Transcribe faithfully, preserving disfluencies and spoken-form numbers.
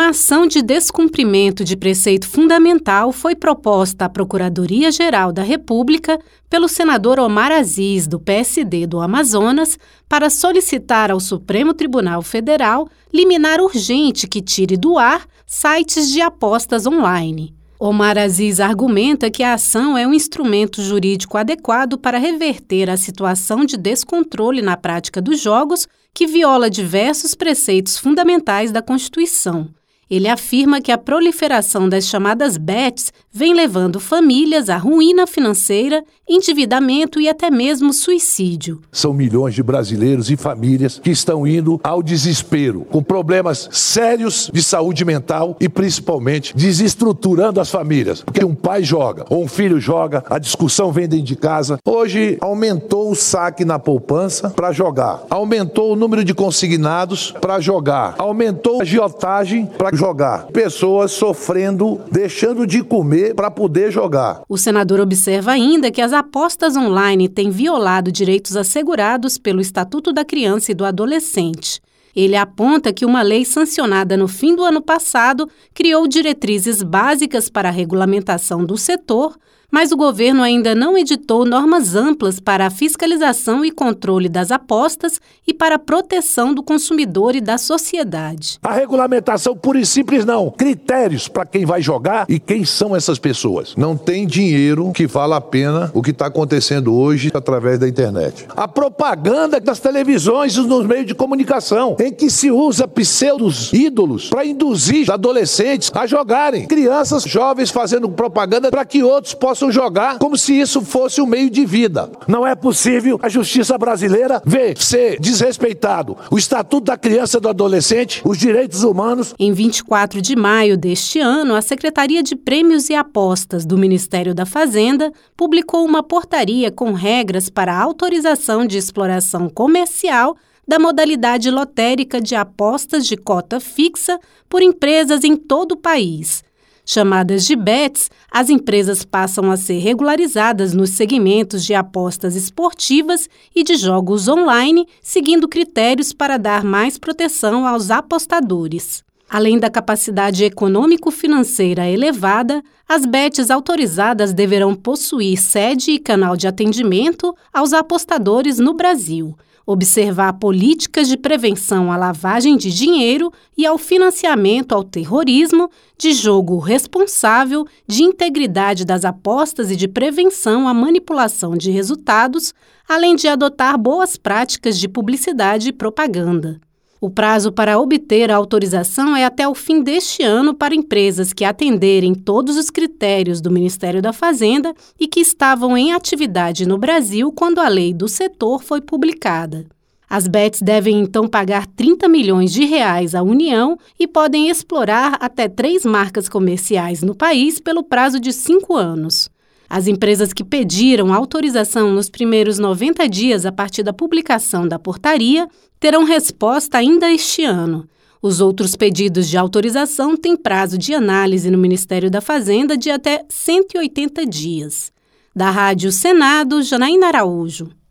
Uma ação de descumprimento de preceito fundamental foi proposta à Procuradoria-Geral da República pelo senador Omar Aziz, do P S D do Amazonas, para solicitar ao Supremo Tribunal Federal liminar urgente que tire do ar sites de apostas online. Omar Aziz argumenta que a ação é um instrumento jurídico adequado para reverter a situação de descontrole na prática dos jogos que viola diversos preceitos fundamentais da Constituição. Ele afirma que a proliferação das chamadas bets vem levando famílias à ruína financeira, endividamento e até mesmo suicídio. São milhões de brasileiros e famílias que estão indo ao desespero, com problemas sérios de saúde mental e principalmente desestruturando as famílias. Porque um pai joga ou um filho joga, a discussão vem dentro de casa. Hoje aumentou o saque na poupança para jogar, aumentou o número de consignados para jogar, aumentou a agiotagem para jogar. Pessoas sofrendo, deixando de comer para poder jogar. O senador observa ainda que as apostas online têm violado direitos assegurados pelo Estatuto da Criança e do Adolescente. Ele aponta que uma lei sancionada no fim do ano passado criou diretrizes básicas para a regulamentação do setor, mas o governo ainda não editou normas amplas para a fiscalização e controle das apostas e para a proteção do consumidor e da sociedade. A regulamentação pura e simples não. Critérios para quem vai jogar e quem são essas pessoas. Não tem dinheiro que vale a pena o que está acontecendo hoje através da internet. A propaganda das televisões e nos meios de comunicação, em que se usa pseudos ídolos para induzir adolescentes a jogarem. Crianças jovens fazendo propaganda para que outros possam jogar como se isso fosse um meio de vida. Não é possível a justiça brasileira ver ser desrespeitado o Estatuto da Criança e do Adolescente, os direitos humanos. Em vinte e quatro de maio deste ano, a Secretaria de Prêmios e Apostas do Ministério da Fazenda publicou uma portaria com regras para a autorização de exploração comercial da modalidade lotérica de apostas de cota fixa por empresas em todo o país. Chamadas de bets, as empresas passam a ser regularizadas nos segmentos de apostas esportivas e de jogos online, seguindo critérios para dar mais proteção aos apostadores. Além da capacidade econômico-financeira elevada, as bets autorizadas deverão possuir sede e canal de atendimento aos apostadores no Brasil, observar políticas de prevenção à lavagem de dinheiro e ao financiamento ao terrorismo, de jogo responsável, de integridade das apostas e de prevenção à manipulação de resultados, além de adotar boas práticas de publicidade e propaganda. O prazo para obter a autorização é até o fim deste ano para empresas que atenderem todos os critérios do Ministério da Fazenda e que estavam em atividade no Brasil quando a lei do setor foi publicada. As bets devem então pagar trinta milhões de reais à União e podem explorar até três marcas comerciais no país pelo prazo de cinco anos. As empresas que pediram autorização nos primeiros noventa dias a partir da publicação da portaria terão resposta ainda este ano. Os outros pedidos de autorização têm prazo de análise no Ministério da Fazenda de até cento e oitenta dias. Da Rádio Senado, Janaína Araújo.